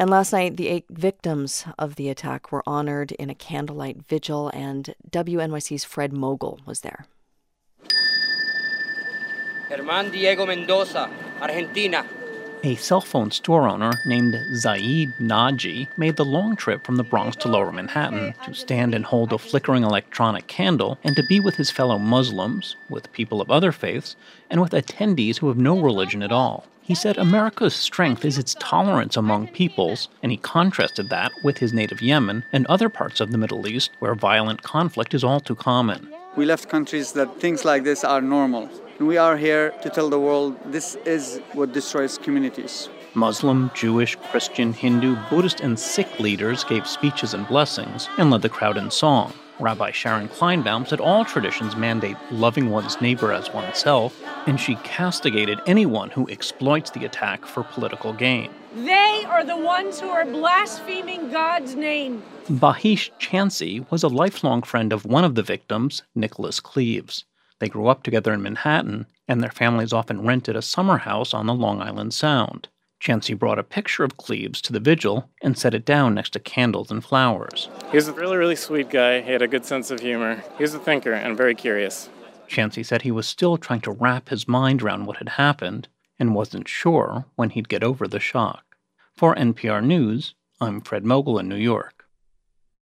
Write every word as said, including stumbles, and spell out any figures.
And last night, the eight victims of the attack were honored in a candlelight vigil, and W N Y C's Fred Mogul was there. Herman Diego Mendoza, Argentina. A cell phone store owner named Zaid Naji made the long trip from the Bronx to Lower Manhattan to stand and hold a flickering electronic candle and to be with his fellow Muslims, with people of other faiths, and with attendees who have no religion at all. He said America's strength is its tolerance among peoples, and he contrasted that with his native Yemen and other parts of the Middle East where violent conflict is all too common. We left countries that things like this are normal. And we are here to tell the world this is what destroys communities. Muslim, Jewish, Christian, Hindu, Buddhist, and Sikh leaders gave speeches and blessings and led the crowd in song. Rabbi Sharon Kleinbaum said all traditions mandate loving one's neighbor as oneself, and she castigated anyone who exploits the attack for political gain. They are the ones who are blaspheming God's name. Bahish Chansey was a lifelong friend of one of the victims, Nicholas Cleaves. They grew up together in Manhattan, and their families often rented a summer house on the Long Island Sound. Chansey brought a picture of Cleaves to the vigil and set it down next to candles and flowers. He was a really, really sweet guy. He had a good sense of humor. He was a thinker and very curious. Chansey said he was still trying to wrap his mind around what had happened and wasn't sure when he'd get over the shock. For N P R News, I'm Fred Mogul in New York.